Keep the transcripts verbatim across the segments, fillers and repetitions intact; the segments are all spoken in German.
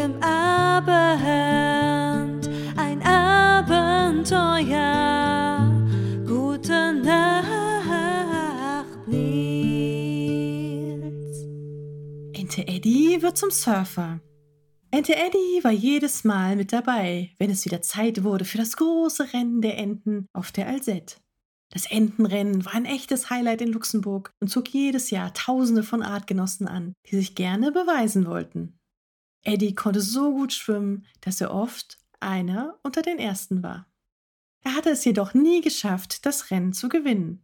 rechten Abend ein Abenteuer. Gute Nacht, Nils. Ente Eddy wird zum Surfer. Ente Eddy war jedes Mal mit dabei, wenn es wieder Zeit wurde für das große Rennen der Enten auf der Alzette. Das Entenrennen war ein echtes Highlight in Luxemburg und zog jedes Jahr Tausende von Artgenossen an, die sich gerne beweisen wollten. Eddy konnte so gut schwimmen, dass er oft einer unter den Ersten war. Er hatte es jedoch nie geschafft, das Rennen zu gewinnen.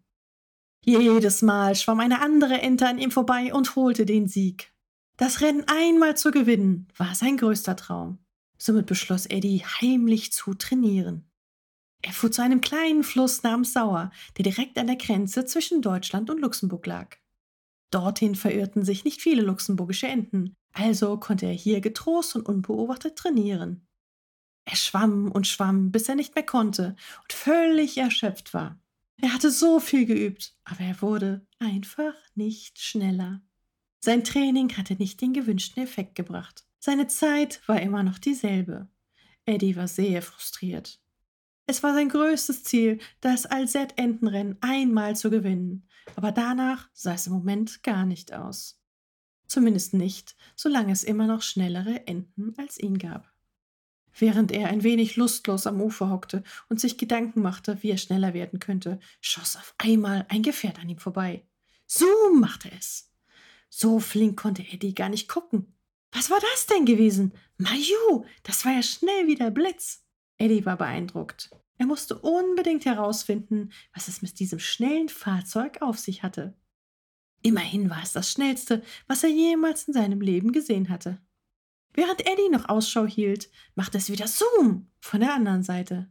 Jedes Mal schwamm eine andere Ente an ihm vorbei und holte den Sieg. Das Rennen einmal zu gewinnen, war sein größter Traum. Somit beschloss Eddy, heimlich zu trainieren. Er fuhr zu einem kleinen Fluss namens Sauer, der direkt an der Grenze zwischen Deutschland und Luxemburg lag. Dorthin verirrten sich nicht viele luxemburgische Enten, also konnte er hier getrost und unbeobachtet trainieren. Er schwamm und schwamm, bis er nicht mehr konnte und völlig erschöpft war. Er hatte so viel geübt, aber er wurde einfach nicht schneller. Sein Training hatte nicht den gewünschten Effekt gebracht. Seine Zeit war immer noch dieselbe. Eddy war sehr frustriert. Es war sein größtes Ziel, das Alzette-Entenrennen einmal zu gewinnen, aber danach sah es im Moment gar nicht aus. Zumindest nicht, solange es immer noch schnellere Enten als ihn gab. Während er ein wenig lustlos am Ufer hockte und sich Gedanken machte, wie er schneller werden könnte, schoss auf einmal ein Gefährt an ihm vorbei. Zoom machte es. So flink konnte Eddy gar nicht gucken. Was war das denn gewesen? Maju, das war ja schnell wie der Blitz. Eddy war beeindruckt. Er musste unbedingt herausfinden, was es mit diesem schnellen Fahrzeug auf sich hatte. Immerhin war es das schnellste, was er jemals in seinem Leben gesehen hatte. Während Eddy noch Ausschau hielt, machte es wieder Zoom von der anderen Seite.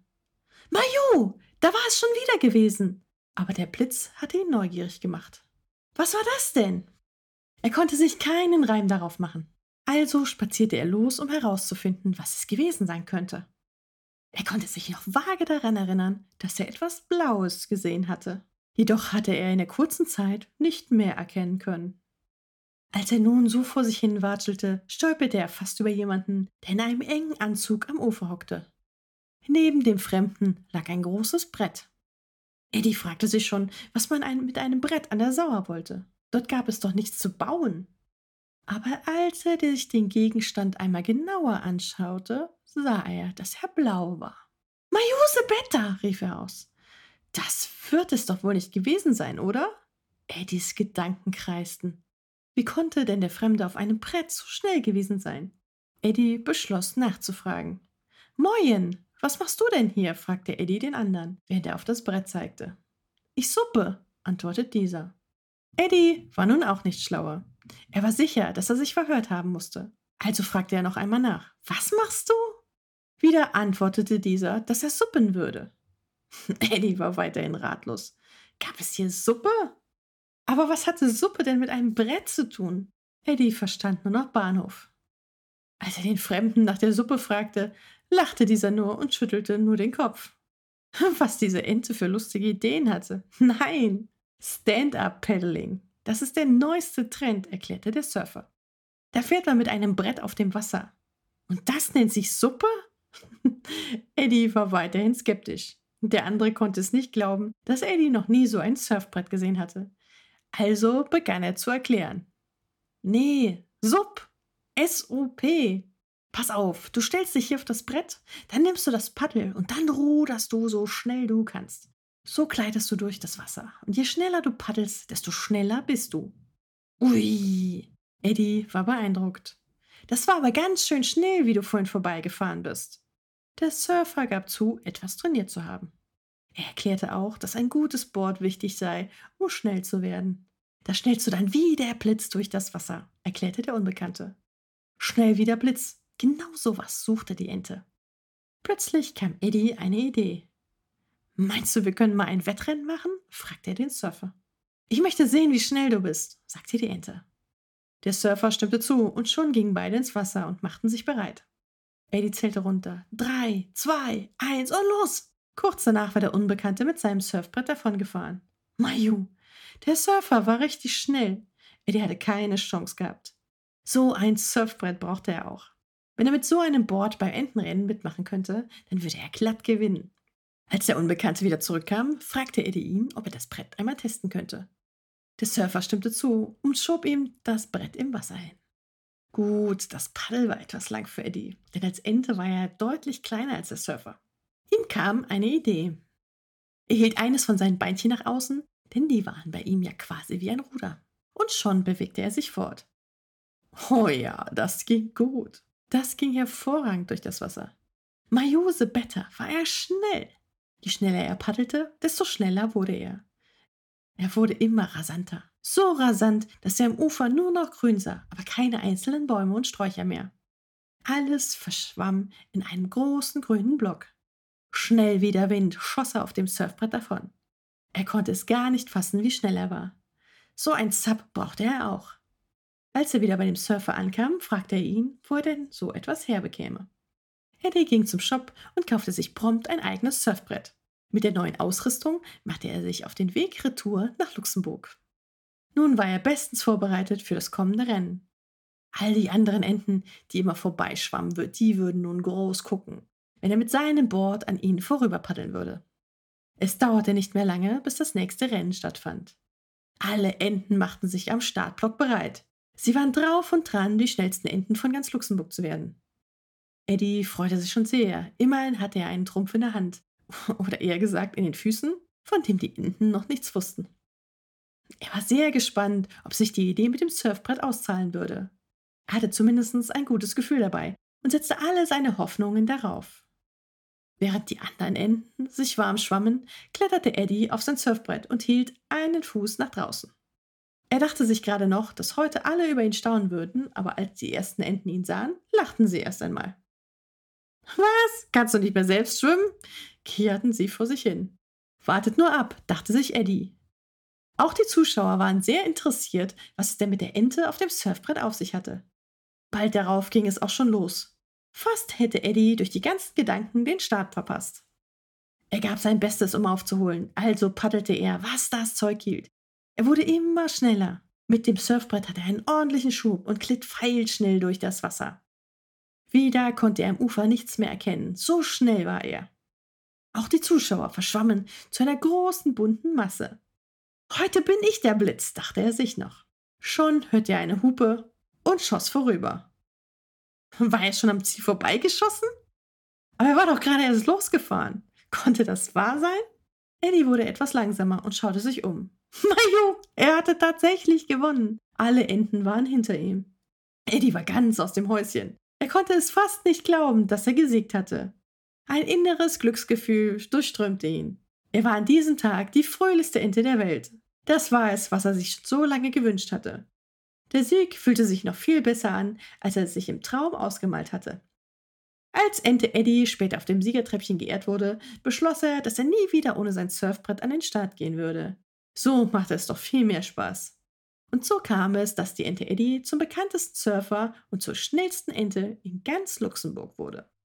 Maju, da war es schon wieder gewesen. Aber der Blitz hatte ihn neugierig gemacht. Was war das denn? Er konnte sich keinen Reim darauf machen. Also spazierte er los, um herauszufinden, was es gewesen sein könnte. Er konnte sich noch vage daran erinnern, dass er etwas Blaues gesehen hatte. Jedoch hatte er in der kurzen Zeit nicht mehr erkennen können. Als er nun so vor sich hin watschelte, stolperte er fast über jemanden, der in einem engen Anzug am Ufer hockte. Neben dem Fremden lag ein großes Brett. Eddy fragte sich schon, was man ein, mit einem Brett an der Sauer wollte. Dort gab es doch nichts zu bauen. Aber als er sich den Gegenstand einmal genauer anschaute, sah er, dass er blau war. »Majusebetta«, rief er aus. »Das wird es doch wohl nicht gewesen sein, oder?« Eddys Gedanken kreisten. Wie konnte denn der Fremde auf einem Brett so schnell gewesen sein? Eddy beschloss nachzufragen. »Moin, was machst du denn hier?« fragte Eddy den anderen, während er auf das Brett zeigte. »Ich suppe«, antwortet dieser. Eddy war nun auch nicht schlauer. Er war sicher, dass er sich verhört haben musste. Also fragte er noch einmal nach. »Was machst du?« Wieder antwortete dieser, dass er suppen würde. Eddy war weiterhin ratlos. Gab es hier Suppe? Aber was hatte Suppe denn mit einem Brett zu tun? Eddy verstand nur noch Bahnhof. Als er den Fremden nach der Suppe fragte, lachte dieser nur und schüttelte nur den Kopf. Was diese Ente für lustige Ideen hatte. Nein, Stand-up-Paddling. Das ist der neueste Trend, erklärte der Surfer. Da fährt man mit einem Brett auf dem Wasser. Und das nennt sich Suppe? Eddy war weiterhin skeptisch. Der andere konnte es nicht glauben, dass Eddy noch nie so ein Surfbrett gesehen hatte. Also begann er zu erklären. Nee, Supp. S U P. Pass auf, du stellst dich hier auf das Brett, dann nimmst du das Paddel und dann ruderst du so schnell du kannst. So gleitest du durch das Wasser. Und je schneller du paddelst, desto schneller bist du. Ui, Eddy war beeindruckt. Das war aber ganz schön schnell, wie du vorhin vorbeigefahren bist. Der Surfer gab zu, etwas trainiert zu haben. Er erklärte auch, dass ein gutes Board wichtig sei, um schnell zu werden. Da schnellst du dann wie der Blitz durch das Wasser, erklärte der Unbekannte. Schnell wie der Blitz, genau sowas suchte die Ente. Plötzlich kam Eddy eine Idee. »Meinst du, wir können mal ein Wettrennen machen?« fragte er den Surfer. »Ich möchte sehen, wie schnell du bist«, sagte die Ente. Der Surfer stimmte zu und schon gingen beide ins Wasser und machten sich bereit. Eddy zählte runter. Drei, zwei, eins und los! Kurz danach war der Unbekannte mit seinem Surfbrett davongefahren. Maju, der Surfer war richtig schnell. Eddy hatte keine Chance gehabt. So ein Surfbrett brauchte er auch. Wenn er mit so einem Board beim Entenrennen mitmachen könnte, dann würde er glatt gewinnen. Als der Unbekannte wieder zurückkam, fragte Eddie ihn, ob er das Brett einmal testen könnte. Der Surfer stimmte zu und schob ihm das Brett im Wasser hin. Gut, das Paddel war etwas lang für Eddie, denn als Ente war er deutlich kleiner als der Surfer. Ihm kam eine Idee. Er hielt eines von seinen Beinchen nach außen, denn die waren bei ihm ja quasi wie ein Ruder. Und schon bewegte er sich fort. Oh ja, das ging gut. Das ging hervorragend durch das Wasser. Majuse Better war er schnell. Je schneller er paddelte, desto schneller wurde er. Er wurde immer rasanter. So rasant, dass er am Ufer nur noch grün sah, aber keine einzelnen Bäume und Sträucher mehr. Alles verschwamm in einem großen grünen Block. Schnell wie der Wind schoss er auf dem Surfbrett davon. Er konnte es gar nicht fassen, wie schnell er war. So ein Zapp brauchte er auch. Als er wieder bei dem Surfer ankam, fragte er ihn, wo er denn so etwas herbekäme. Eddie ging zum Shop und kaufte sich prompt ein eigenes Surfbrett. Mit der neuen Ausrüstung machte er sich auf den Weg retour nach Luxemburg. Nun war er bestens vorbereitet für das kommende Rennen. All die anderen Enten, die immer vorbeischwammen, die würden nun groß gucken, wenn er mit seinem Board an ihnen vorüber paddeln würde. Es dauerte nicht mehr lange, bis das nächste Rennen stattfand. Alle Enten machten sich am Startblock bereit. Sie waren drauf und dran, die schnellsten Enten von ganz Luxemburg zu werden. Eddie freute sich schon sehr. Immerhin hatte er einen Trumpf in der Hand. Oder eher gesagt in den Füßen, von dem die Enten noch nichts wussten. Er war sehr gespannt, ob sich die Idee mit dem Surfbrett auszahlen würde. Er hatte zumindest ein gutes Gefühl dabei und setzte alle seine Hoffnungen darauf. Während die anderen Enten sich warm schwammen, kletterte Eddie auf sein Surfbrett und hielt einen Fuß nach draußen. Er dachte sich gerade noch, dass heute alle über ihn staunen würden, aber als die ersten Enten ihn sahen, lachten sie erst einmal. »Was? Kannst du nicht mehr selbst schwimmen?« kicherten sie vor sich hin. »Wartet nur ab«, dachte sich Eddie. Auch die Zuschauer waren sehr interessiert, was es denn mit der Ente auf dem Surfbrett auf sich hatte. Bald darauf ging es auch schon los. Fast hätte Eddie durch die ganzen Gedanken den Start verpasst. Er gab sein Bestes, um aufzuholen, also paddelte er, was das Zeug hielt. Er wurde immer schneller. Mit dem Surfbrett hatte er einen ordentlichen Schub und glitt pfeilschnell durch das Wasser. Wieder konnte er am Ufer nichts mehr erkennen, so schnell war er. Auch die Zuschauer verschwammen zu einer großen bunten Masse. »Heute bin ich der Blitz«, dachte er sich noch. Schon hörte er eine Hupe und schoss vorüber. War er schon am Ziel vorbeigeschossen? Aber er war doch gerade erst losgefahren. Konnte das wahr sein? Eddie wurde etwas langsamer und schaute sich um. Majo, er hatte tatsächlich gewonnen. Alle Enten waren hinter ihm. Eddie war ganz aus dem Häuschen. Er konnte es fast nicht glauben, dass er gesiegt hatte. Ein inneres Glücksgefühl durchströmte ihn. Er war an diesem Tag die fröhlichste Ente der Welt. Das war es, was er sich schon so lange gewünscht hatte. Der Sieg fühlte sich noch viel besser an, als er es sich im Traum ausgemalt hatte. Als Ente Eddie später auf dem Siegertreppchen geehrt wurde, beschloss er, dass er nie wieder ohne sein Surfbrett an den Start gehen würde. So machte es doch viel mehr Spaß. Und so kam es, dass die Ente Eddie zum bekanntesten Surfer und zur schnellsten Ente in ganz Luxemburg wurde.